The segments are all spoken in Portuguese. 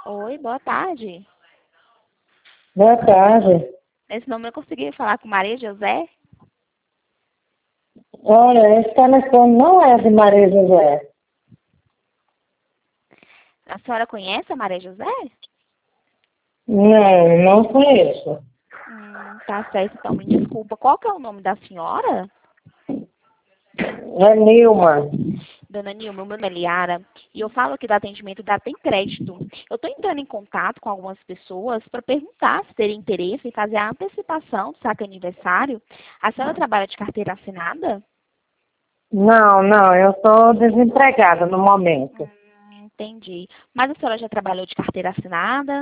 Oi, boa tarde. Boa tarde. Nesse nome eu consegui falar com Maria José? Olha, esse telefone não é de Maria José. A senhora conhece a Maria José? Não, não conheço. Tá certo, então me desculpa. Qual que é o nome da senhora? É Nilma. Dona Nilma, meu nome é Liara e eu falo aqui do atendimento da Tem Crédito. Eu estou entrando em contato com algumas pessoas para perguntar se teria interesse em fazer a antecipação do saque aniversário. A senhora trabalha de carteira assinada? Não, eu estou desempregada no momento. Entendi. Mas a senhora já trabalhou de carteira assinada?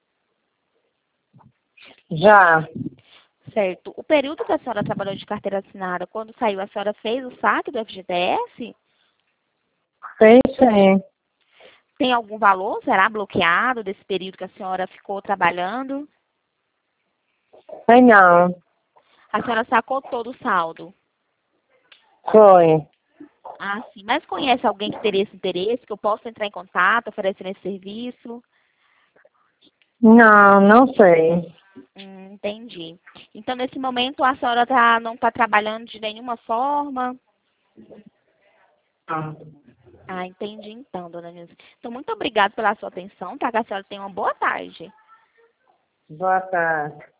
Já, Certo. O período que a senhora trabalhou de carteira assinada, quando saiu, a senhora fez o saque do FGTS? sei sim. Tem algum valor? Será bloqueado desse período que a senhora ficou trabalhando? Sei não. A senhora sacou todo o saldo? Foi. Ah, sim. Mas conhece alguém que teria esse interesse, que eu possa entrar em contato, oferecendo esse serviço? Não sei. Entendi. Então, nesse momento, a senhora não está trabalhando de nenhuma forma? Ah, entendi então, dona Nilce. Então, muito obrigada pela sua atenção, tá? Que a senhora tenha uma boa tarde. Boa tarde.